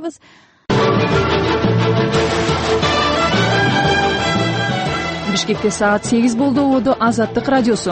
жатабыз. Бишкекте саат 8 болду. Ободо Азаттык радиосу.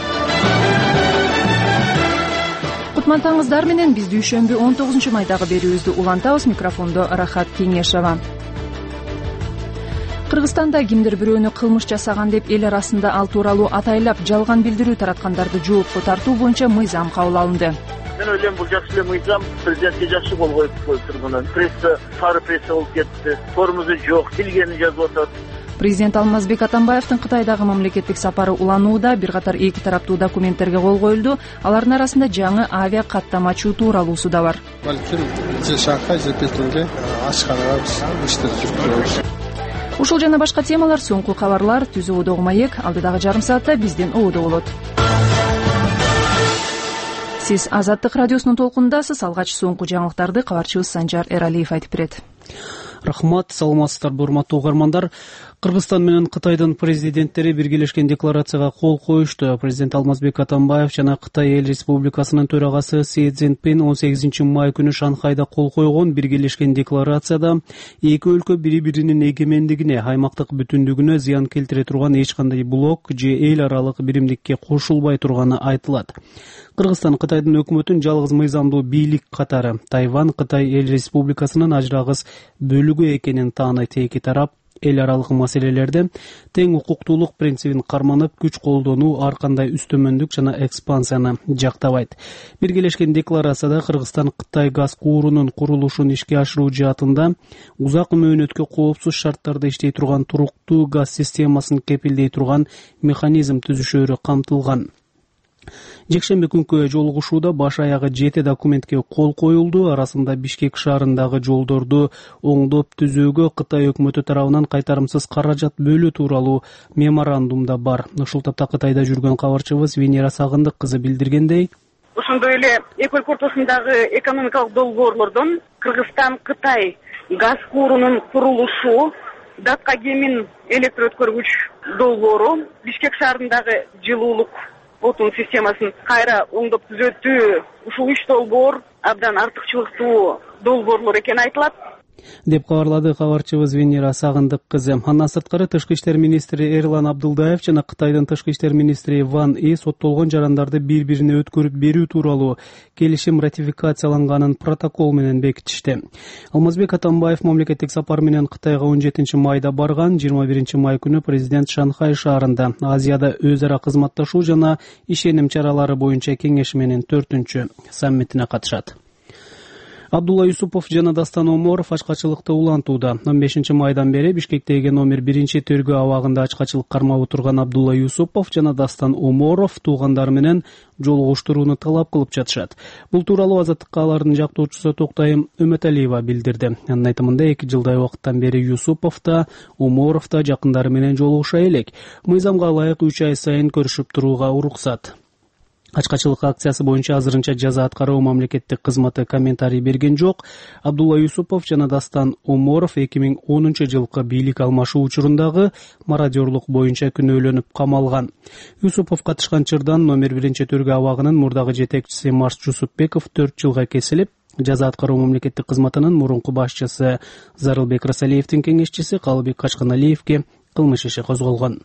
Кутмантаңыздар менен биз дүйшөмбү 19-майдагы берүүбүздү улантабыз. Микрофондо Рахат Кеңешова. Кыргызстанда кимдир бирөөнү кылмыш жасаган деп эл арасында ал тууралуу атайлап жалган билдирүү тараткандарды жоопко тартуу боюнча мыйзам кабыл алынды. Мен ойлойм, бул жакшы эле мыйзам, президентке жакшы кол коюп турган. Пресса, сары пресса болуп кетти. Тормузу жок, билгенин жазып атат. Президент Алмазбек Атамбаевдин Кытайдагы мамлекеттик сапары уланууда бир катар эки тараптуу документтерге кол коюлду. Алардын арасында жаңы авиа каттамачу тууралуусу да бар. Балким Шанхай, Пекинге ашканага иштер жүргүзөбүз. Ушул жана башка темалар, соңку кабарлар Түз ободогу маек алдыдагы жарым саатта биздин ободо болот. Сиз Азаттык радиосунун толкунундасыз. Алгач соңку жаңылыктарды кабарчыбыз Санжар Эралиев айтып берет. Рахмат, саламатсыздарбы урматтуу угармандар. Кыргызстан менен Кытайдын президенттери биргелешкен декларацияга кол коюшту. Президент Алмазбек Атамбаев жана Кытай Эл Республикасынын төрагасы Си Цзиньпин 18-май күнү Шанхайда кол койгон биргелешкен декларацияда эки өлкө бири-биринин эгемендигине, аймактык бүтүндүгүнө зыян келтире турган эч кандай блок же эл аралык биримдикке кошулбай турганы айтылат. Кыргызстан Кытайдын өкмөтүн жалгыз мыйзамдуу бийлик катары Тайвань Кытай Эл Республикасынын ажырагыс бөлүгү экенин тааныйт. Эки тарап эл аралык маселелерде тең укуктуулук принцибин карманып, күч колдонуу, ар кандай үстөмөндүк жана экспансияны жактабайт. Биргелешкен декларацияда Кыргызстан Кытай газ куурунун курулушун ишке ашыруу жаатында узак мөөнөткө коопсуз шарттарда иштей турган туруктуу газ системасын кепилдей турган механизм түзүшөрү камтылган. Жекшемби күнкү жолугушууда баш аягы 7 документке кол коюлду. Арасында Бишкек шаарындагы жолдорду оңдоп түзүүгө Кытай өкмөтү тарабынан кайтарымсыз каражат бөлүү тууралуу меморандум да бар. Ушул тапта Кытайда жүргөн кабарчыбыз Венера Сагындык кызы билдиргендей, ошондой эле эки өлкө ортосундагы экономикалык долбоорлордон Кыргызстан Кытай газ куурунун курулушу, Датка Кемин электр өткөргүч долбоору, Бишкек шаарындагы жылуулук отун системасын кайра оңдоп түзөтүү, ушул 3 долбоор абдан артыкчылыктуу долбоорлор экени айтылат, деп кабарлады кабарчыбыз Венера Сагындык кызы. Андан сырткары Тышкы иштер министри Эрлан Абдылдаев жана Кытайдын Тышкы иштер министри Ван И соттолгон жарандарды бири-бирине өткөрүп берүү тууралуу келишим ратификацияланганын протокол менен бекитишти. Алмазбек Атамбаев мамлекеттик сапар менен Кытайга 17-майда барган. 21-май күнү президент Шанхай шаарында Азияда өз ара кызматташуу жана ишеним чаралары боюнча кеңешменин 4-чү саммитине катышат. Абдулла Юсупов жана Дастан Оморов ачкачылыкты улантууда. 15-майдан бери Бишкектеги номер 1-тергөө абагында ачкачылык кармап отурган Абдулла Юсупов жана Дастан Оморов туугандары менен жолугуштурууну талап кылып жатышат. Бул тууралуу Азаттыкка алардын жактоочусу Токтайым Үмөталиева билдирди. Анын айтымында 2 жылдай убакыттан бери Юсупов да, Оморов да жакындары менен жолугуша элек. Мыйзамга ылайык 3 ай сайын көрүшүп турууга уруксат. Ачкачылык акциясы боюнча азырынча жаза аткаруу мамлекеттик кызматы комментарий берген жок. Абдулла Юсупов жана Дастан Оморов 2010-жылкы бийлик алмашуу учурундагы мародёрлук боюнча күнөөлөнүп камалган. Юсупов катышкан чырдан номер 1-тергөө абагынын мурдагы жетекчиси Марс Жусупбеков 4 жылга кесилип, жаза аткаруу мамлекеттик кызматынын мурунку башчысы Зарылбек Расалиевдин кеңешчиси Калыбек Качканалиевге кылмыш иши козголгон.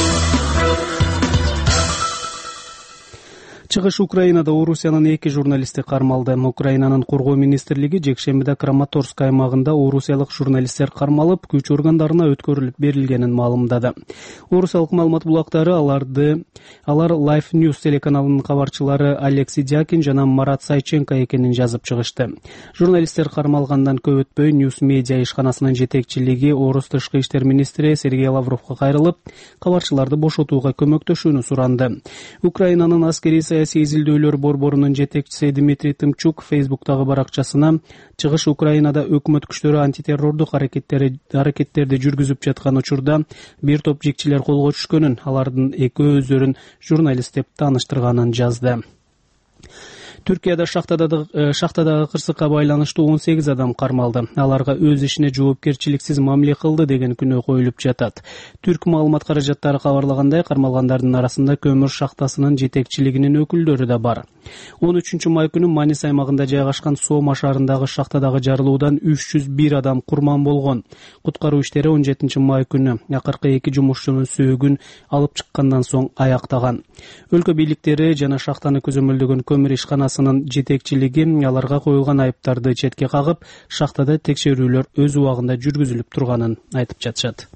Чыгыш Украинада Орусиянын 2 журналисти кармалды. Украинанын коргоо министрлиги жекшембиде Краматорск аймагында орусиялык журналисттер кармалып, күч органдарына өткөрүлүп берилгенин маалымдады. Орусиялык маалымат булактары алар Life News телеканалынын кабарчылары Алексей Дякин жана Марат Сайченко экенин жазып чыгышты. Журналисттер кармалгандан көп өтпөй News Media ишканасынын жетекчилиги Орус тышкы иштер министри Сергей Лавровго кайрылып, кабарчыларды бошотууга көмөктөшүүнү суранды. Украинанын аскери саясий изилдөөлөр борборунун жетекчиси Дмитрий Тымчук Facebook'тагы баракчасына чыгыш Украинада өкмөт күчтөрү антитеррордук аракеттерди жүргүзүп жаткан учурда бир топ жикчилер колго түшкөнүн, алардын экөө өздөрүн журналист деп тааныштырганын жазды. Түркияда шахтадагы кырсыкка байланыштуу 18 адам кармалды. Аларга өз ишине жоопкерчиликсиз мамиле кылды деген күнөө коюлуп жатат. Түрк маалымат каражаттары кабарлагандай, кармалгандардын арасында көмүр шахтасынын жетекчилигинин өкүлдөрү да бар. 13 май күнү Манис аймагында жайгашкан Сома шаарындагы шахтадагы жарылуудан 301 адам курман болгон. Куткаруу иштери 17 май күнү акыркы 2 жумушчунун сөөгүн алып чыккандан соң аяктаган. Өлкө бийликтери жана шахтаны көзөмөлдөгөн көмүр ишканасынын жетекчилиги аларга коюлган айыптарды четке кагып, шахтада текшерүүлөр өз убагында жүргүзүлүп турганын айтып жатышат.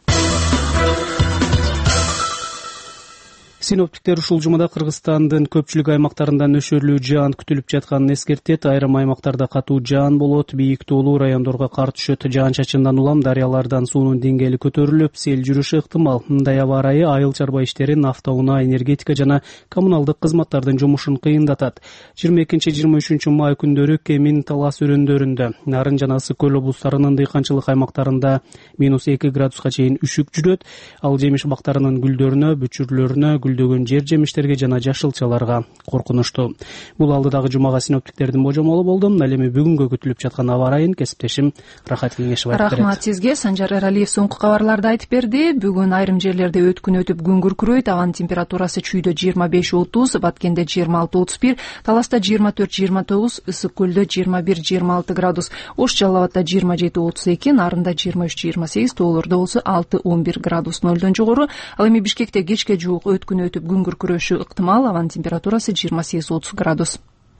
Синоптиктер ушул жумада Кыргызстандын көпчүлүк аймактарында нөшөрлүү жаан күтүлүп жатканын эскертет. Айрым аймактарда катуу жаан болот, бийик тоолуу райондорго кар түшөт. Жаан-чачындан улам дарыялардан суунун деңгээли көтөрүлүп, сел жүрүшү ыктымал. Мындай аба ырайы айыл чарба иштерин, автоунаа, энергетика жана коммуналдык кызматтардын жумушун кыйындатат. 22-23 май күндөрү Кемин, Талас өрөндөрүндө, Нарын жана Ысык көл облустарынын дыйканчылык аймактарында -2 градуска чейин үшүк жүрөт. Ал жемиш бактарынын гүлдөрүнө, бүчүрлөрүнө, гүлдөгөн жер жемиштерге жана жашылчаларга коркунучтуу. Бул алдыдагы жумага синоптиктердин божомолу болду. Ал эми бүгүнгө күтүлүп жаткан аба ырайын кесиптешим Рахат Кеңешева айтып берет. Рахмат сизге. Санжар Эралиев соңку кабарларды айтып берди. Бүгүн айрым жерлерде өткүн өтүп күн күркүрөйт. Абанын температурасы Чүйдө 25-30, Баткенде 26-31, Таласта 24-29, Ысык көлдө 21-26 градус, Ош Жалал Абадда 27-32, Нарында 23-28, тоолордо болсо 6-11 градус нөлдөн жогору. Ал эми Бишкекте кечке жуук өткүн өтүп күн күркүрөшү ыктымал. Абанын температурасы 28-30 градус.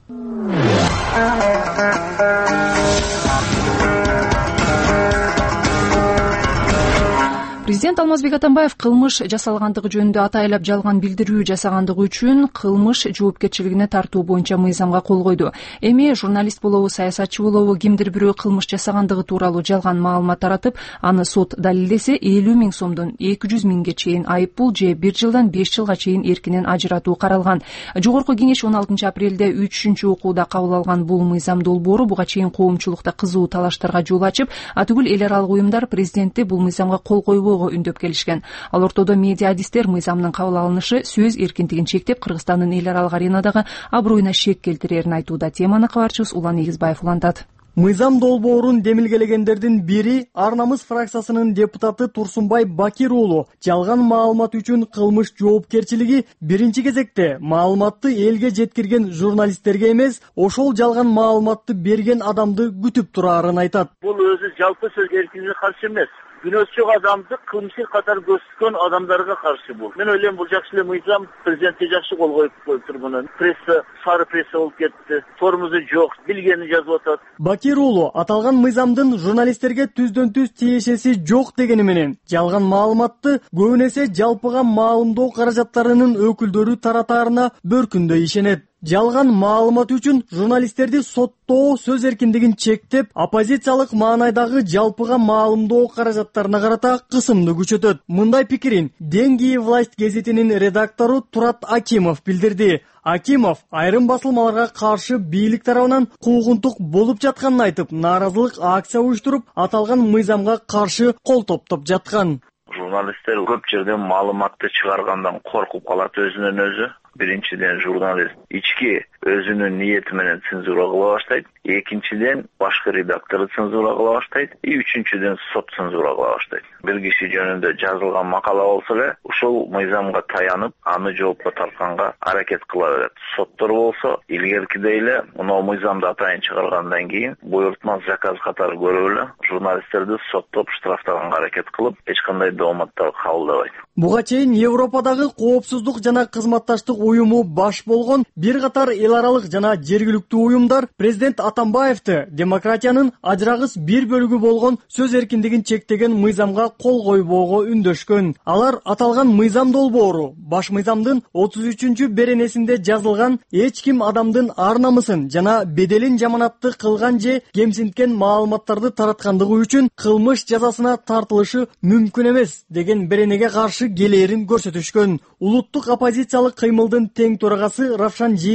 Президент Алмазбек Атамбаев кылмыш жасалгандыгы жөнүндө атайлап жалган билдирүү жасагандыгы үчүн кылмыш жоопкерчилигине тартуу боюнча мыйзамга кол койду. Эми журналист болобу, саясатчы болобу, кимдир бирөө кылмыш жасагандыгы тууралуу жалган маалымат таратып, аны сот далилдесе 50 000 сомдон 200 000ге чейин айыппул же 1 жылдан 5 жылга чейин эркинен ажыратуу каралган. Жогорку кеңеш 16 апрелде 3-чү окууда кабыл алган бул мыйзам долбоору буга чейин коомчулукта кызуу талаштарга жол ачып, атүгүл эл аралык уюмдар президентти бул мыйзамга кол койбоо үндөп келишкен. Ал ортодо медиа адистер мыйзамдын кабыл алынышы сөз эркиндигин чектеп, Кыргызстандын эл аралык аренадагы аброюна шек келтирерин айтууда. Теманы кабарчыбыз Улан Эгизбаев улантат. Мыйзам долбоорун демилгелегендердин бири Ар намыс фракциясынын депутаты Турсунбай Бакир уулу. Жалган маалымат үчүн кылмыш жоопкерчилиги биринчи кезекте маалыматты элге жеткирген журналисттерге эмес, ошол жалган маалыматты берген адамды күтүп турарын айтат. Бул өзү жалпы сөз эркиндигине каршы эмес. Günөөсү жок адамды кылмыш катары көрсөткөн адамдарга каршы бул. Мен ойлойм бул жакшы эле мыйзам, президентке жакшы кол коюптур муну. Пресса, сары пресса болуп кетти. Тормузу жок, билгенин жазып атат. Бакир уулу аталган мыйзамдын журналисттерге түздөн-түз тиешеси жок дегени менен, жалган маалыматты көбүн эсе жалпыга маалымдоо каражаттарынын өкүлдөрү таратаарына бөркүндөй ишенет. Жалган маалымат үчүн журналисттерди соттоо сөз эркиндигин чектеп, оппозициялык маанайдагы жалпыга маалымдоо каражаттарына карата кысымды күчөтөт. Мындай пикирин Деньги и власть гезитинин редактору Турат Акимов билдирди. Акимов айрым басылмаларга каршы бийлик тарабынан куугунтук болуп жатканын айтып, нааразылык акция уюштуруп, аталган мыйзамга каршы кол топтоп жаткан. Журналисттер көп жерден маалыматты чыгаргандан коркуп калат өзүнөн өзү. Биринчиден журналист ички өзүнүн ниети менен цензура кыла баштайт. Экинчиден башкы редактор цензура кыла баштайт. Үчүнчүдөн сот цензура кыла баштайт. Бир киши жөнүндө жазылган макала болсо эле, ушул мыйзамга таянып, аны жоопко тартканга аракет кыла берет. Соттор болсо, илгеркидей эле мына мыйзамды атайын чыгаргандан кийин буйртма заказ катары көрүп эле журналисттерди соттоп штрафтаганга аракет кылып, эч кандай дооматтар кабылдабайт. Буга чейин Европадагы коопсуздук жана кызматташтык уюму баш болгон бир катар эл аралык жана жергиликтүү уюмдар президент Атамбаевди демократиянын ажырагыс бир бөлүгү болгон сөз эркиндигин чектеген мыйзамга кол койбоого үндөшкөн. Алар аталган мыйзам долбоору баш мыйзамдын 33-чү беренесинде жазылган эч ким адамдын ар намысын жана беделин жаманатты кылган же кемсинткен маалыматтарды тараткандыгы үчүн кылмыш жазасына тартылышы мүмкүн эмес деген беренеге каршы келээрин көрсөтүшкөн. Улуттук оппозициялык кыймылдын тең төрагасы Равшан Жээнбеков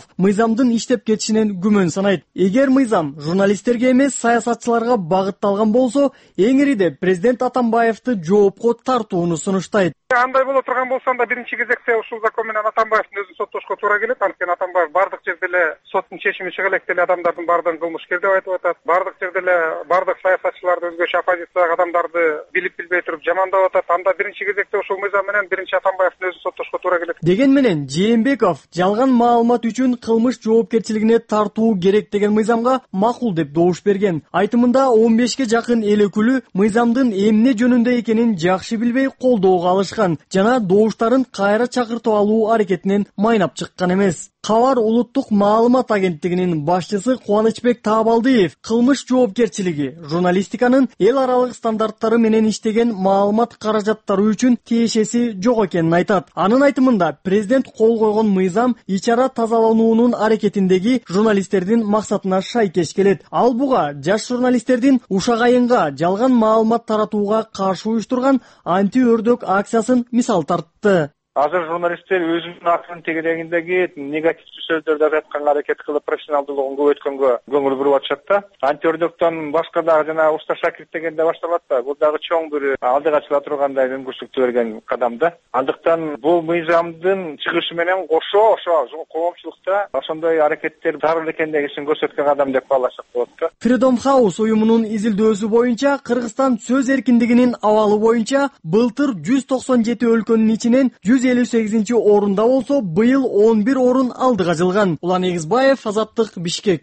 мыйзамдын иштеп кетишинен күмөн санайт. Эгер мыйзам журналисттерге эмес саясатчыларга багытталган болсо, эң ириде президент Атамбаевди жоопко тартууну сунуштайт. Андай боло турган болсо анда биринчи кезекте ушул закон менен Атамбаевдин өзүн соттошко туура келет. Анткени Атамбаев бардык жерде эле соттун чечими чыга элек деле адамдардын бардыгын кылмышкер деп айтып атат. Бардык жерде эле бардык саясатчыларды, өзгөчө оппозициядагы адамдарды билип билбей туруп жамандап атат. Анда биринчи кезекте ушул мыйзам менен биринчи Атамбаевдин өзүн соттошко туура келет. Деген менен Жээнбеков жалган маалымат үчүн кылмыш жоопкерчилигине тартуу керек деген мыйзамга макул деп добуш берген. Айтымында 15ке жакын эл өкүлү мыйзамдын эмне жөнүндө экенин жакшы билбей колдоого алышкан жана добуштарын кайра чакыртып алуу аракетинен майнап чыккан эмес. Кабар улуттук маалымат агенттигинин башчысы Кубанычбек Таабалдиев кылмыш жоопкерчилиги журналистиканын эл аралык стандарттары менен иштеген маалымат каражаттары үчүн тиешеси жок экенин айтат. Анын айтымында президент кол койгон мыйзам ичара тазалануунун аракетиндеги журналисттердин максатына шайкеш келет. Ал буга жаш журналисттердин ушак айынга жалган маалымат таратууга каршы уюштурган анти-өрдөк акциясын мисал тартты. Азыр журналисттер өзүнүн акынын тегерегиндеги негативдүү сөздөрдү айтканга аракет кылып профессионалдуулугун көбөйткөнгө көңүл буруп атышат да. Антиөрдөктөн башка дагы жана уста шакирт дегенде башталат да. Бул дагы чоң бир алдыга чыга тургандай мүмкүнчүлүктү берген кадам да. Андыктан бул мыйзамдын чыгышы менен кошо ошо коомчулукта ошондой аракеттер зарыл экендигин көрсөткөн кадам деп баалашат болот да. Freedom House уюмунун изилдөөсү боюнча Кыргызстан сөз эркиндигинин абалы боюнча былтыр 197 өлкөнүн ичинен 158 орунда болсо, быйыл 11 орун алдыга жылган. Улан Эгизбаев, Азаттык, Бишкек.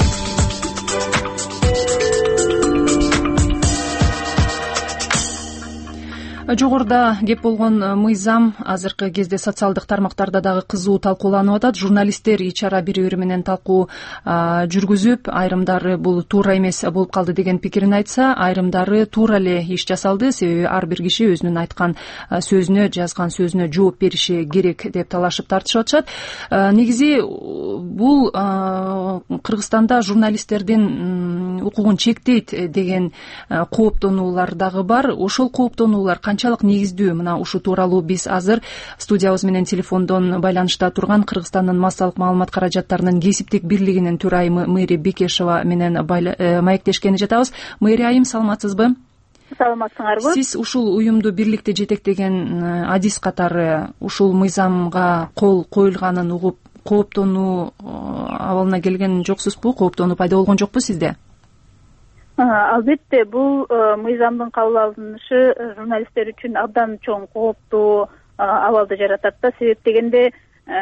Жогоруда кеп болгон мыйзам азыркы кезде социалдык тармактарда дагы кызуу талкууланып атат. Журналисттер ичара бири-бири менен талкуу жүргүзүп, айрымдары бул туура эмес болуп калды деген пикирин айтса, айрымдары туура эле иш жасалды, себеби ар бир киши өзүнүн айткан сөзүнө, жазган сөзүнө жооп бериши керек деп талашып тартышып атышат. Негизи бул Кыргызстанда журналисттердин укугун чектейт деген кооптонуулар дагы бар. Ошол кооптонуулар канчалык негиздүү? Мына ушу тууралуу биз азыр студиябыз менен телефондон байланышта турган Кыргызстандын массалык маалымат каражаттарынын кесиптик бирлигинин төрайымы Мээрия Бекешова менен маектешкени жатабыз. Мээрия айым, саламатсызбы? Саламатсыңарбы? Сиз ушул уюмду бирликте жетектеген адис катары ушул мыйзамга кол коюлганын угуп кооптонуу абалына келген жоксузбу? Кооптонуу пайда болгон жокпу сизде? Албетте, бул мыйзамдын кабыл алынышы журналисттер үчүн абдан чоң кооптуу абалды жаратат да. Себеп дегенде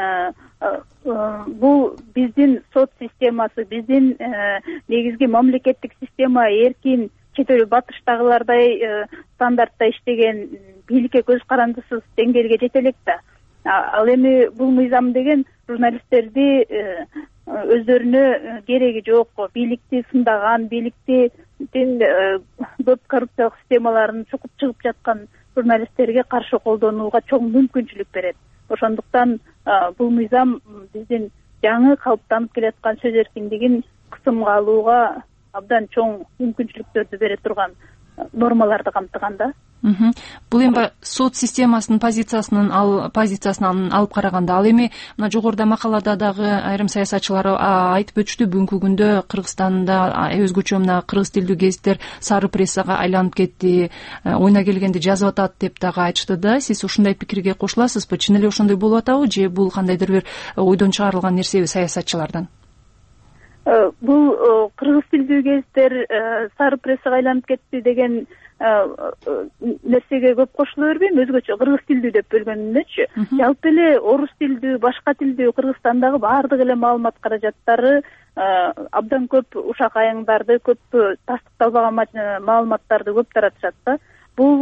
бул биздин сот системасы, биздин негизги мамлекеттик система эркин чет эл батыштагылардай стандартта иштеген, бийликке көз карандысыз деңгээлге жете элек да. Ал эми бул мыйзам деген журналисттерди өздөрүнө кереги жок, бийликти сындаган, бийликтин көп коррупциялык системаларын чукуп чыгып жаткан журналисттерге каршы колдонууга чоң мүмкүнчүлүк берет. Ошондуктан бул мыйзам биздин жаңы калыптанып келаткан сөз эркиндигин кысымга алууга абдан чоң мүмкүнчүлүктөрдү бере турган нормаларды камтыган да. Бул эми сот системасынын позициясынан алып караганда, ал эми мына жогоруда макалада дагы айрым саясатчылар айтып өтүштү, бүгүнкү күндө Кыргызстанда өзгөчө мына кыргыз тилдүү гезиттер сары прессага айланып кетти, ойна келгенди жазып атат деп дагы айтышты да. Сиз ушундай пикирге кошуласызбы? Чын эле ошондой болуп атабы же бул кандайдыр бир ойдон чыгарылган нерсеби саясатчылардан? Бул кыргыз тилдүү гезиттер сары прессага айланып кетти деген нерсеге көп кошула бербейм. Өзгөчө кыргыз тилдүү деп бөлгөнүнөчү. Жалпы эле орус тилдүү, башка тилдүү Кыргызстандагы баардык эле маалымат каражаттары абдан көп ушак айыңдарды, көп тастыкталбаган маалыматтарды көп таратышат да. Бул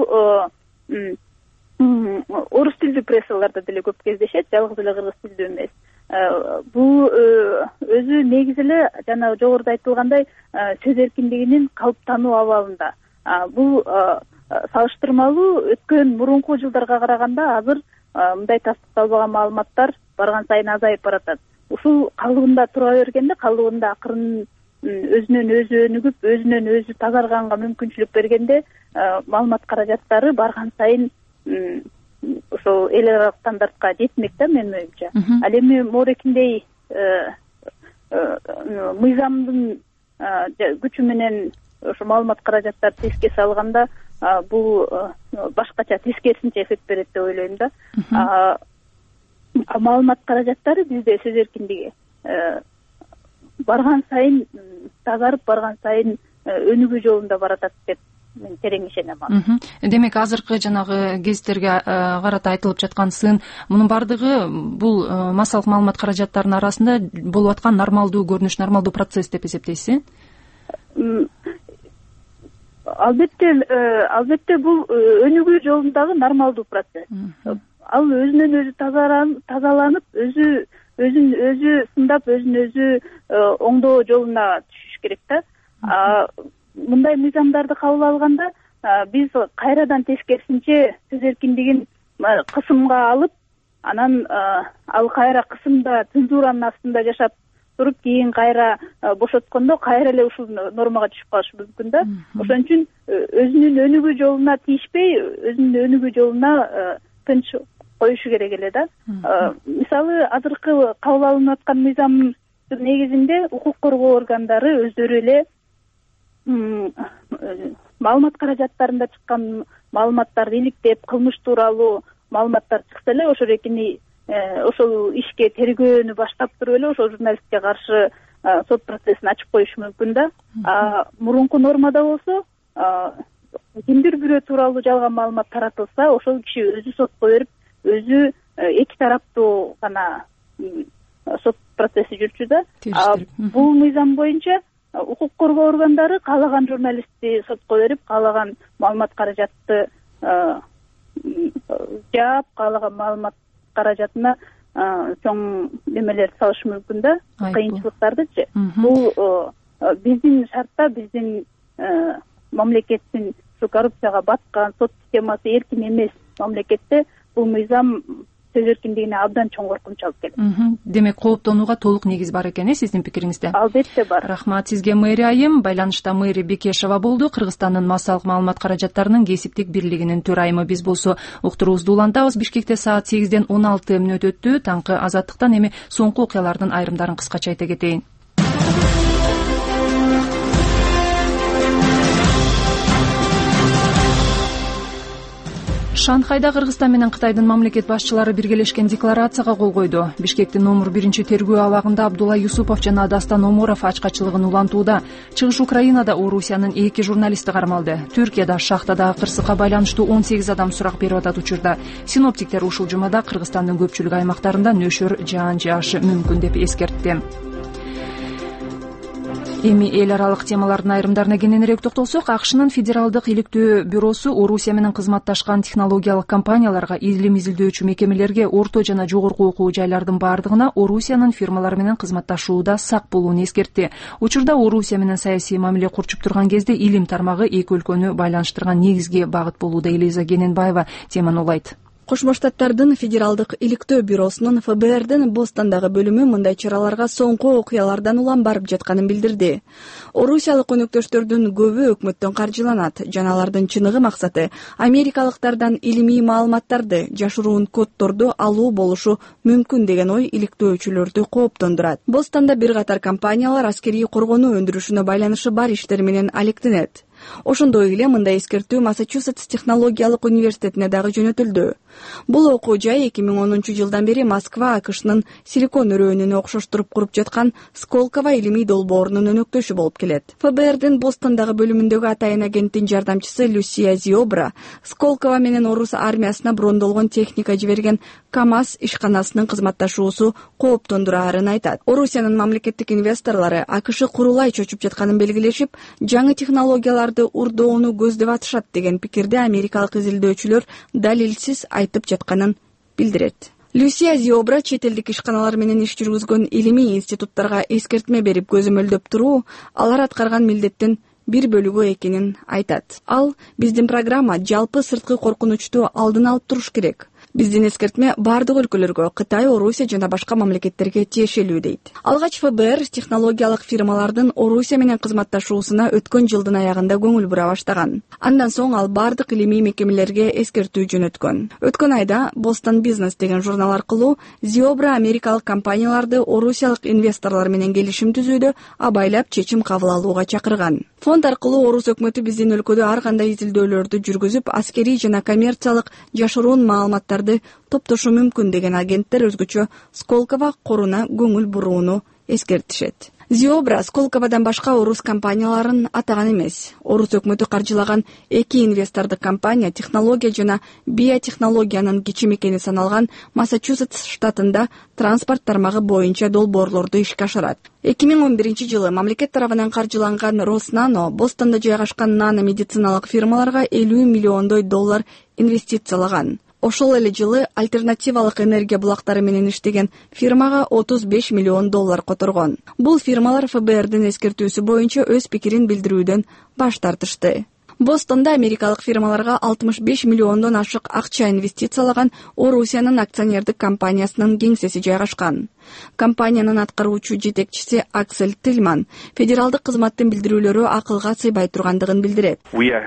орус тилдүү прессаларда деле көп кездешет, жалгыз эле кыргыз тилдүү эмес. Бул өзү негизи эле жана жогоруда айтылгандай сөз эркиндигинин калыптануу абалында. Бул салыштырмалуу өткөн мурунку жылдарга караганда азыр мындай тастыкталбаган маалыматтар барган сайын азайып баратат. Ушул калыбында тура бергенде, калыбында акырын өзүнөн өзү өнүгүп, өзүнөн өзү тазарганга мүмкүнчүлүк бергенде маалымат каражаттары барган сайын ошол эл аралык стандартка жетмек да, менин оюмча. Ал эми моорекиндей мыйзамдын күчү менен ошо маалымат каражаттарды эске салганда бул башкача тескерисинче эффект берет деп ойлойм да. Маалымат каражаттары бизде сөз эркиндиги барган сайын тазарып барган сайын өнүгүү жолунда баратат деп мен терең ишенем. Демек азыркы жанагы гезиттерге карата айтылып жаткан сын мунун бардыгы бул массалык маалымат каражаттарынын арасында болуп аткан нормалдуу көрүнүш, нормалдуу процесс деп эсептейсиз? Албетте бул өнүгүү жолундагы нормалдуу процесс. Ал өзүнөн өзү тазаланып, өзүн сындап, өзүн өзү оңдоо жолуна түшүш керек да. Мындай мыйзамдарды кабыл алганда биз кайрадан тескерисинче сөз эркиндигин кысымга алып, анан ал кайра кысымда цензуранын астында жашап туруп, кийин кайра бошоткондо кайра эле ушул нормага түшүп калышы мүмкүн да. Ошон үчүн өзүнүн өнүгүү жолуна тийишпей, өзүнүн өнүгүү жолуна тынч коюшу керек эле да. Мисалы, азыркы кабыл алынып аткан мыйзамдын негизинде укук коргоо органдары өздөрү эле маалымат каражаттарында чыккан маалыматтарды иликтеп, кылмыш тууралуу маалыматтар чыкса эле ошол ишке тергөөнү баштап туруп эле ошол журналистке каршы сот процессин ачып коюшу мүмкүн да. Мурунку нормада болсо кимдир бирөө тууралуу жалган маалымат таратылса, ошол киши өзү сотко берип, өзү эки тараптуу гана сот процесси жүрчү да. Бул мыйзам боюнча укук коргоо органдары каалаган журналистти сотко берип, каалаган маалымат каражатты жаап, каалаган маалымат каражатына чоң немелерди салышы мүмкүн да, кыйынчылыктардычы. Бул биздин шартта, биздин мамлекеттин коррупцияга баткан, сот системасы эркин эмес мамлекетте бул мыйзам сөз эркиндигине абдан чоң коркунуч алып келет. Демек, кооптонууга толук негиз бар экен, сиздин пикириңизде? Албетте бар. Рахмат сизге, мэрия айым. Байланышта мэри Бекешова болду. Кыргызстандын массалык маалымат каражаттарынын кесиптик бирлигинин төрайымы. Биз болсо уктуруубузду улантабыз. Бишкекте саат 8-ден 16 мүнөт өттү. Таңкы Азаттыктан эми соңку окуялардын айрымдарын кыскача айта кетейин. Шанхайда Кыргызстан менен Кытайдын мамлекет башчылары биргелешкен декларацияга кол койду. Бишкектин номер 1-тергөө абагында Абдулла Юсупов жана Дастан Оморов ачкачылыгын улантууда. Чыгыш Украинада Орусиянын 2 журналисти кармалды. Түркияда шахтадагы кырсыкка байланыштуу 18 адам сурак берип атат учурда. Синоптиктер ушул жумада Кыргызстандын көпчүлүк аймактарында нөшөр жаан жаашы мүмкүн деп эскертти. Эми эл аралык темалардын айрымдарына кененирээк токтолсок, АКШнын Федералдык иликтөө бюросу Орусия менен кызматташкан технологиялык компанияларга, илим изилдөөчү мекемелерге, орто жана жогорку окуу жайлардын бардыгына Орусиянын фирмалары менен кызматташууда сак болууну эскертти. Учурда Орусия менен саясий мамиле курчуп турган кезде илим тармагы эки өлкөнү байланыштырган негизги багыт болууда. Элиза Кененбаева теманы улайт. Кошмо Штаттардын Федералдык иликтөө бюросунун ФБРдин Бостондагы бөлүмү мындай чараларга соңку окуялардан улам барып жатканын билдирди. Орусиялык өнөктөштөрдүн көбү өкмөттөн каржыланат жана алардын чыныгы максаты америкалыктардан илимий маалыматтарды, жашыруун коддорду алуу болушу мүмкүн деген ой иликтөөчүлөрдү кооптондурат. Бостонда бир катар компаниялар аскерий коргонуу өндүрүшүнө байланышы бар иштер менен алектенет. Ошондой эле мындай эскертүү Массачусетс технологиялык университетине дагы жөнөтүлдү. Бул окуу жай 2010-жылдан бери Москва АКШнын Силикон өрөөнүнө окшоштуруп куруп жаткан Сколково илимий долбоорунун өнөктөшү болуп келет. ФБРдин Бостондагы бөлүмүндөгү атайын агенттин жардамчысы Люсия Зиобра Сколково менен орус армиясына брондолгон техника жиберген КАМАЗ ишканасынын кызматташуусу кооптондураарын айтат. Орусиянын мамлекеттик инвесторлору АКШ курулай чочуп жатканын белгилешип, жаңы технологияларды урдоону көздөп атышат деген пикирде америкалык изилдөөчүлөр далилсиз айтып жатканын билдирет. Люсия Зиобра чет элдик ишканалар менен иш жүргүзгөн илимий институттарга эскертме берип көзөмөлдөп туруу алар аткарган милдеттин бир бөлүгү экенин айтат. Ал биздин программа жалпы сырткы коркунучту алдын алып туруш керек. Биздин эскертме бардык өлкөлөргө, Кытай, Орусия жана башка мамлекеттерге тиешелүү дейт. Алгач ФБР технологиялык фирмалардын Орусия менен кызматташуусуна өткөн жылдын аягында көңүл бура баштаган. Андан соң ал бардык илимий мекемелерге эскертүү жөнөткөн. Өткөн айда Boston Business деген журнал аркылуу Ziobra америкалык компанияларды орусиялык инвесторлор менен келишим түзүүдө абайлап чечим кабыл алууга чакырган. Фонд аркылуу Орус өкмөтү биздин өлкөдө ар кандай изилдөөлөрдү жүргүзүп, аскерий жана коммерциялык жашыруун маалыматтарды топтошу мүмкүн деген агенттер өзгөчө Сколково коруна көңүл бурууну эскертишет. Ziobra Сколководан башка орус компанияларын атаган эмес. Орус өкмөтү каржылаган 2 инвестордук компания технология жана биотехнологиянын кичи мекени саналган Массачусетс штатында транспорт тармагы боюнча долбоорлорду ишке ашырат. 2011-жылы мамлекет тарабынан каржыланган Роснано Бостонда жайгашкан нано медициналык фирмаларга $50 миллион инвестициялаган. Ошол эле жылы альтернативалык энергия булактары менен иштеген фирмага $35 миллион которгон. Бул фирмалар ФБРдин эскертүүсү боюнча өз пикирин билдирүүдөн баш тартышты. Бостонда америкалык фирмаларга $65 миллиондон ашык акча инвестициялаган Орусиянын акционердик компаниясынын кеңсеси жайгашкан. Компаниянын аткаруучу жетекчиси Аксель Тильман федералдык кызматтын билдирүүлөрү акылга сыйбай тургандыгын билдирет.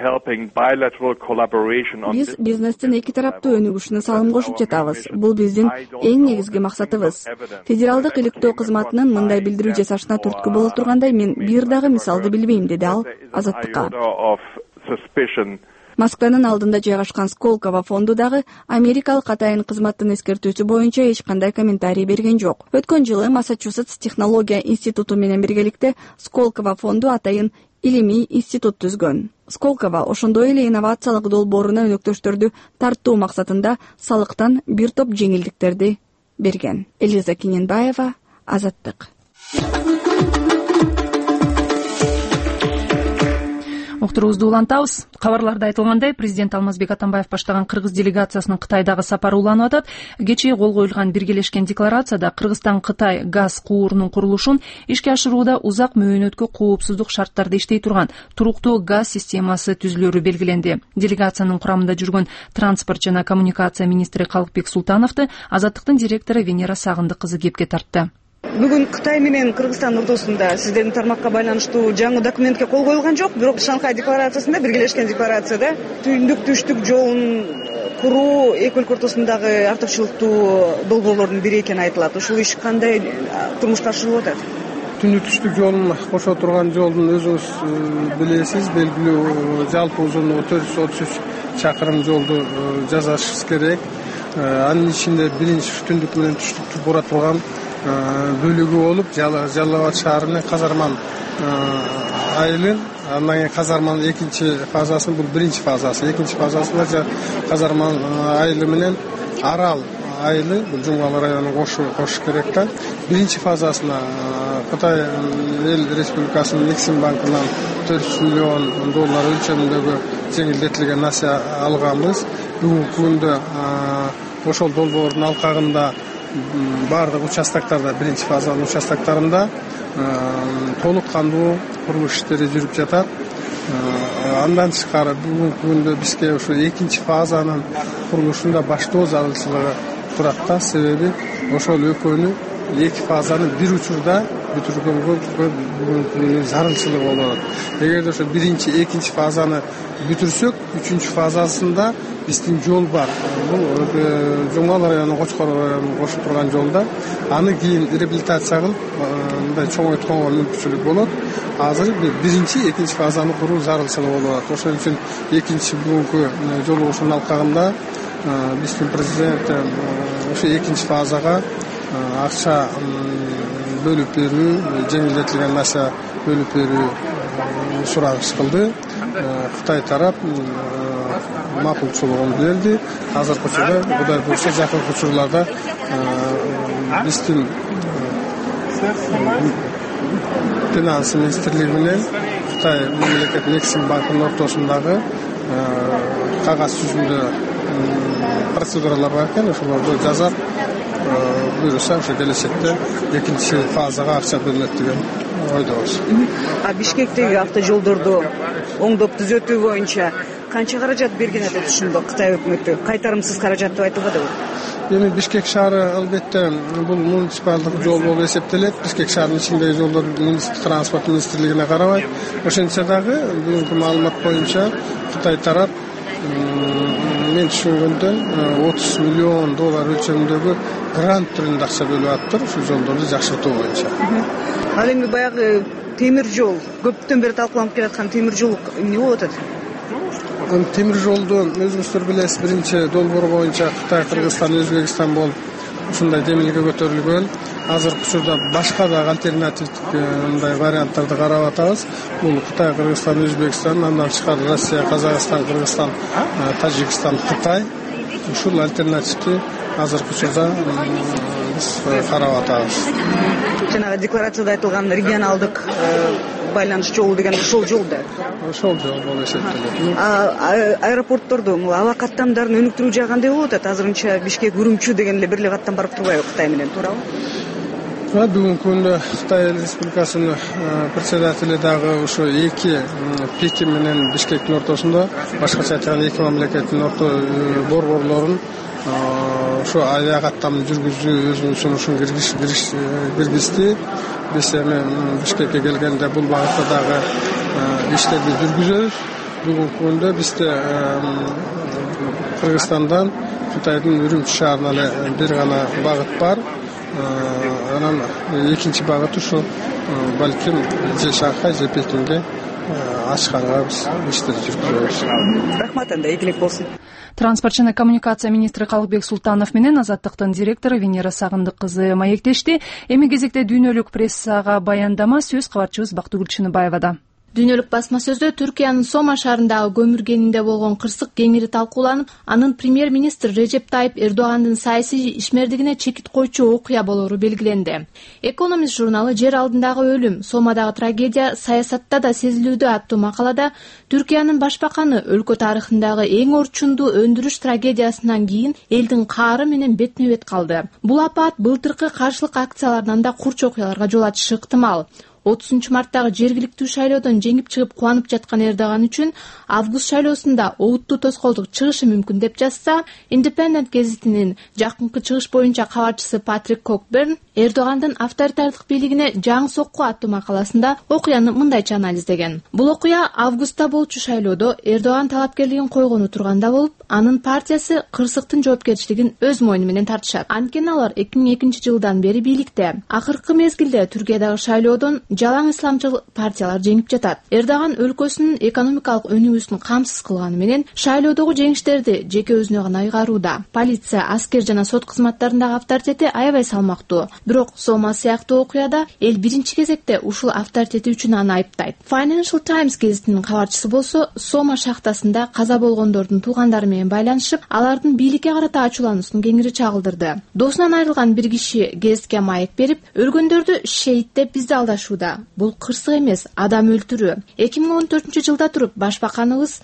Биз бизнестин эки тараптуу өнүгүшүнө салым кошуп жатабыз. Бул биздин эң негизги максатыбыз. Федералдык иликтөө кызматынын мындай билдирүү жасашына түрткү боло тургандай мен бир дагы мисалды билбейм, деди ал Азаттыкка. Москванын алдында жайгашкан Сколково фонду дагы америкалык атайын кызматтын эскертүүсү боюнча эч кандай комментарий берген жок. Өткөн жылы Массачусетс технология институту менен биргеликте Сколково фонду атайын илимий институт түзгөн. Сколково ошондой эле инновациялык долбооруна өнөктөштөрдү тартуу максатында салыктан бир топ жеңилдиктерди берген. Элиза Киненбаева, Азаттык. Уктуруубузду улантабыз. Кабарларда айтылгандай, президент Алмазбек Атамбаев баштаган кыргыз делегациясынын Кытайдагы сапары уланып атат. Кечээ кол коюлган биргелешкен декларацияда Кыргызстан-Кытай газ куурунун курулушун ишке ашырууда узак мөөнөткө коопсуздук шарттарда иштей турган туруктуу газ системасы түзүлөрү белгиленди. Делегациянын курамында жүргөн транспорт жана коммуникация министри Калыкбек Султановду Азаттыктын директору Венера Сагындык кызы кепке тартты. Бүгүн Кытай менен Кыргызстан ортосунда сиздердин тармакка байланыштуу жаңы документке кол коюлган жок, бирок Шанхай декларациясында, биргелешкен декларацияда түндүк түштүк жолун куруу эки өлкө ортосундагы артыкчылыктуу долбоорлордун бири экени айтылат. Ушул иш кандай турмушка ашырылып атат? Түндүк түштүк жолун кошо турган жолдун өзүңүз билесиз, белгилүү жалпы узундугу 433 чакырым жолду жасашыбыз керек. Анын ичинде биринчи түндүк менен түштүктү буратылган бөлүгү болуп, Жалал Абад шаарынын Казарман айылын, андан кийин Казарман экинчи фазасын, бул биринчи фазасы, экинчи фазасында Казарман айылы менен Арал айылы, бул Жумгалы районун кошуш керек да. Биринчи фазасына Кытай эл республикасынын Эксим банкынан $400 миллион өлчөмүндөгү жеңилдетилген несие алганбыз. Бүгүнкү күндө ошол долбоордун алкагында бардык участоктарда, биринчи фазанын участоктарында толук кандуу курулуш иштери жүрүп жатат. Андан тышкары бүгүнкү күндө бизге ушу экинчи фазанын курулушунда баштоо зарылчылыгы турат да, себеби ошол экөөнү эки фазаны бир учурда бүтүргөнгө бүгүнкү күндө зарылчылыгы болот. Эгерде ошо биринчи, экинчи фазаны бүтүрсөк, үчүнчү фазасында биздин жол бар. Бул Жумгалы районунун Кочкор районунун кошуп турган жолда. Аны кийин реабилитация кылып, мындай чоңойтконго мүмкүнчүлүк болот. Азыр биринчи, экинчи фазаны куруу зарылчылыгы болот. Ошон үчүн экинчи бүгүнкү жолугушуунун алкагында биздин президент ошо экинчи фазага акча бөлүп берүү, жеңилдетилген несие бөлүп берүү сурагыш кылды. Кытай тарап макулчулугун берди. Азыркы учурда Кудай буйрса жакынкы учурларда биздин финанс министрлиги менен Кытай мамлекетинин Эксим банкынын ортосундагы кагаз жүзүндө процедуралар бар экен, ошолорду жасап буйрса ошо келечекте экинчи фазага акча бөлүнөт деген ойдобуз. Бишкектеги автожолдорду оңдоп түзөтүү боюнча канча каражат берген атат ушунда Кытай өкмөтү? Кайтарымсыз каражат деп айтылып атабы? Эми Бишкек шаары албетте бул муниципалдык жол болуп эсептелет. Бишкек шаарынын ичиндеги жолдор транспорт министрлигине карабайт. Ошентсе дагы бүгүнкү маалымат боюнча Кытай тарап мен түшүнгөндөн $30 миллион өлчөмүндөгү грант түрүндө акча бөлүп атыптыр ушул жолдорду жакшыртуу боюнча. Ал эми баягы темир жол, көптөн бери талкууланып келаткан темир жол эмне болуп атат? Темир жолду өзүңүздөр билесиз, биринчи долбоор боюнча Кытай, Кыргызстан, Өзбекстан болуп ушундай демилге көтөрүлгөн. Азыркы учурда башка да альтернативдик мындай варианттарды карап атабыз. Бул Кытай, Кыргызстан, Өзбекстан, андан тышкары Россия, Казакстан, Кыргызстан, Тажикстан, Кытай. Ушул альтернативди азыркы учурда биз карап атабыз. Жанагы декларацияда айтылган регионалдык байланыш жолу деген ошол жол да. Ошол жол болуп эсептелет. Аэропорттордо аба каттамдарын өнүктүрүү жагы кандай болуп атат? Азырынча Бишкек, Үрүмчү деген эле бир эле каттам барып турбайбы Кытай менен, туурабы? Бүгүнкү күндө Кытай Республикасынын председатели дагы ушу эки Пекин менен Бишкектин ортосунда, башкача айтканда эки мамлекеттин борборлорун ошо авиа каттамды жүргүзүү өзүнүн сунушун киргизди. Биз эми Бишкекке келгенде бул багытта дагы иштерди жүргүзөбүз. Бүгүнкү күндө бизде Кыргызстандан Кытайдын Үрүмчү шаарына эле бир гана багыт бар. Анан экинчи багыт ушу балким же Шанхай, же Пекинге ачканга биз иштерди жүргүзөбүз. Рахмат, анда ийгилик болсун. Транспорт жана коммуникация министри Калыкбек Султанов менен Азаттыктын директору Венера Сагындык кызы маектешти. Эми кезекте дүйнөлүк прессага баяндама сөз кабарчыбыз Бактыгүл Чыныбаевада. Дүйнөлүк басма сөздө Түркиянын Сома шаарындагы көмүр кенинде болгон кырсык кеңири талкууланып, анын премьер-министр Режеп Тайып Эрдогандын саясий ишмердигине чекит койчу окуя болору белгиленди. Экономист журналы Жер алдындагы өлүм, Сомадагы трагедия саясатта да сезилүүдө аттуу макалада Түркиянын башбаканы өлкө тарыхындагы эң орчундуу өндүрүш трагедиясынан кийин элдин каары менен бетме бет калды. Бул апат былтыркы каршылык акциялардан да курч окуяларга жол ачышы ыктымал. 30 марттагы жергиликтүү шайлоодон жеңип чыгып кубанып жаткан Эрдоган үчүн август шайлоосунда олуттуу тоскоолдук чыгышы мүмкүн деп жазса, Independent гезитинин жакынкы чыгыш боюнча кабарчысы Патрик Кокберн Эрдогандын авторитардык бийлигине жаңы сокку аттуу макаласында окуяны мындайча анализдеген. Бул окуя августта болчу шайлоодо Эрдоган талапкерлигин койгону турганда болуп, анын партиясы кырсыктын жоопкерчилигин өз мойну менен тартышат. Анткени алар 2002 жылдан бери бийликте. Акыркы мезгилде Түркиядагы шайлоодон жалаң исламчыл партиялар жеңип жатат. Эрдоган өлкөсүнүн экономикалык өнүгүүсүн камсыз кылганы менен шайлоодогу жеңиштерди жеке өзүнө гана ыйгарууда. Полиция, аскер жана сот кызматтарындагы авторитети аябай салмактуу. Бирок Сома сыяктуу окуяда эл биринчи кезекте ушул авторитети үчүн аны айыптайт. Financial Times гезитинин кабарчысы болсо, Сома шахтасында каза болгондордун туугандары менен байланышып, алардын бийликке карата ачуулануусун кеңири чагылдырды. Досунан айрылган бир киши гезитке маек берип, өлгөндөрдү шейит деп бизди алдашууда. Бул кырсык эмес, адам өлтүрүү. 2014 жылда туруп башбаканыбыз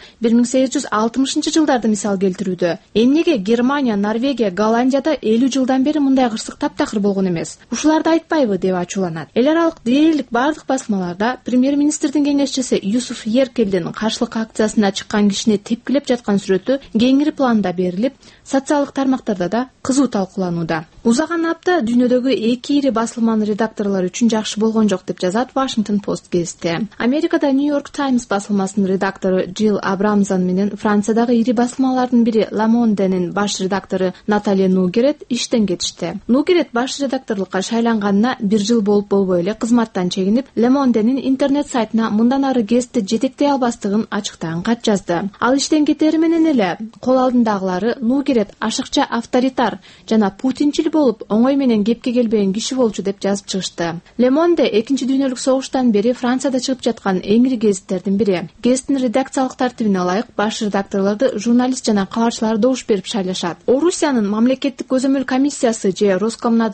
1860 жылдарды мисал келтирүүдө. Эмнеге Германия, Норвегия, Голландияда 50 жылдан бери мындай кырсык таптакыр болгон эмес? Ушуларды айтпайбы деп ачууланат. Эл аралык дээрлик бардык басмаларда премьер-министрдин кеңешчиси Юсуф Еркелдин каршылык акциясына чыккан кишини тепкилеп жаткан сүрөтү кеңири планда берилип, социалдык тармактарда да кызуу талкууланууда. Узаган апта дүйнөдөгү эки ири басылман редакторлор үчүн жакшы болгон жок деп жазат Washington Post гезити. Америкада New York Times басылмасынын редактору Джилл Абрамзан менен Франциядагы ири басылмалардын бири Le Monde'нин баш редактору Натали Нугерет иштен кетишти. Нугерет баш редакторлукка шайланганына 1 жыл болуп болбой эле кызматтан чегинип, Le Monde'нин интернет сайтына мындан ары гезитти жетектей албастыгын ачыктаган кат жазды. Ал иштен кетери менен эле кол алдындагылары Нугерет ашыкча авторитар жана путинчил болуп, оңой менен кепке келбеген киши болчу деп жазып чыгышты. Le Monde экинчи дүйнөлүк согуштан бери Францияда чыгып жаткан эң ири гезиттердин бири. Гезиттин редакциялык тартибине ылайык баш редакторлорду журналист жана кабарчылар добуш берип шайлашат. Орусиянын мамлекеттик көзөмөл комиссиясы же Роскомнадзордун жетекчиси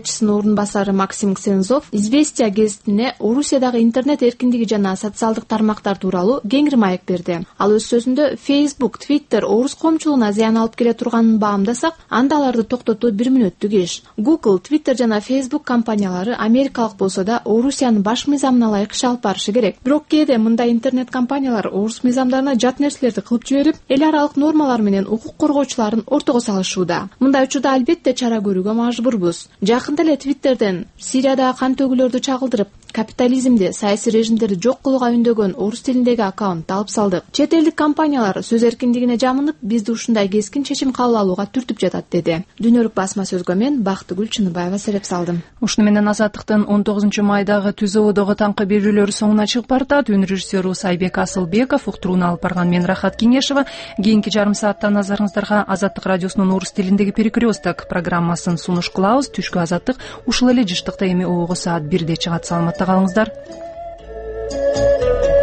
кызматчысынын орун басары Максим Ксензов «Известия» гезитине Орусиядагы интернет эркиндиги жана социалдык тармактар тууралуу кеңири маек берди. Ал өз сөзүндө Facebook, Twitter орус коомчулугуна зыян алып келе турганын баамдасак, анда аларды токтотуу 1 мүнөттүк иш. Google, Twitter жана Facebook компаниялары америкалык болсо да Орусиянын баш мыйзамына ылайык иш алып барышы керек. Бирок кээде мындай интернет компаниялар орус мыйзамдарына жат нерселерди кылып жиберип, эл аралык нормалар менен укук коргоочуларын ортого салышууда. Мындай учурда албетте чара көрүүгө мажбурбуз. Жакында эле Twitterден Сириядагы кан төгүүлөрдү чагылдырып, капитализмди, саясий режимдерди жок кылууга үндөгөн орус тилиндеги аккаунтты алып салдык. Чет элдик компаниялар сөз эркиндигине жамынып, бизди ушундай кескин чечим кабыл алууга түртүп жатат, деди. Дүйнөлүк басма сөзгө мен Бактыгүл Чыныбаева сереп салдым. Ушуну менен Азаттыктын 19-майдагы түзөөдөгү таңкы берүүлөрү соңуна чыгып бартат. Үн режиссеру Сайбек Асылбеков, уктурууну алып барган мен Рахат Кеңешова. Кийинки жарым саатта назарыңыздарга Азаттык радиосунун орус тилиндеги перекресток программасын сунуш кылабыз. Түшкү Азаттык ушул эле жыштыкта эми обого саат 1де чыгат. Саламатта калыңыздар.